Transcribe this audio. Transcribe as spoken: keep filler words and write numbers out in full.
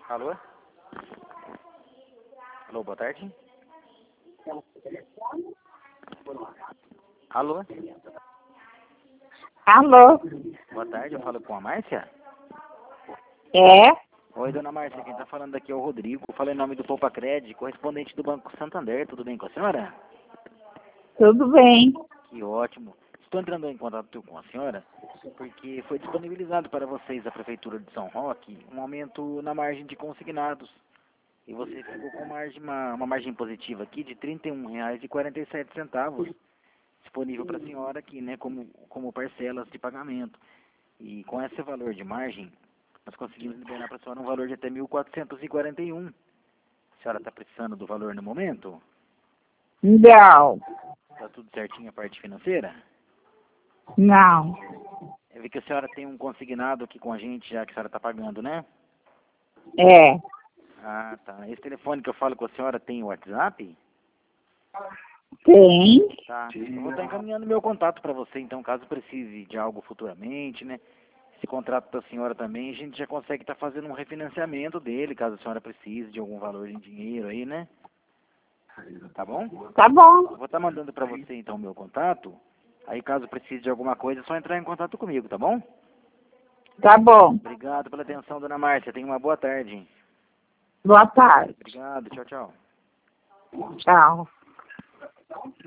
Alô? Alô, boa tarde. Alô? Alô? Boa tarde, eu falo com a Márcia? É? Oi, dona Márcia, quem tá falando aqui é o Rodrigo. Eu falo em nome do Poupa Cred, correspondente do Banco Santander. Tudo bem com a senhora? Tudo bem. Que ótimo. Estou entrando em contato com a senhora porque foi disponibilizado para vocês da Prefeitura de São Roque um aumento na margem de consignados. E você ficou com margem, uma, uma margem positiva aqui de trinta e um reais e quarenta e sete centavos disponível para a senhora aqui, né, como, como parcelas de pagamento. E com esse valor de margem, nós conseguimos liberar para a senhora um valor de até mil quatrocentos e quarenta e um. A senhora está precisando do valor no momento? Não. Está tudo certinho a parte financeira? Não. Eu vi que a senhora tem um consignado aqui com a gente já que a senhora está pagando, né? É. Ah, tá. Esse telefone que eu falo com a senhora tem WhatsApp? Tem. Tá. Eu vou estar encaminhando meu contato para você, então, caso precise de algo futuramente, né? Esse contrato da senhora também, a gente já consegue estar fazendo um refinanciamento dele, caso a senhora precise de algum valor em dinheiro aí, né? Tá bom? Tá bom. Eu vou estar mandando para você, então, o meu contato. Aí, caso precise de alguma coisa, é só entrar em contato comigo, tá bom? Tá bom. Obrigado pela atenção, dona Márcia. Tenha uma boa tarde. Boa tarde. Obrigado. Tchau, tchau. Tchau.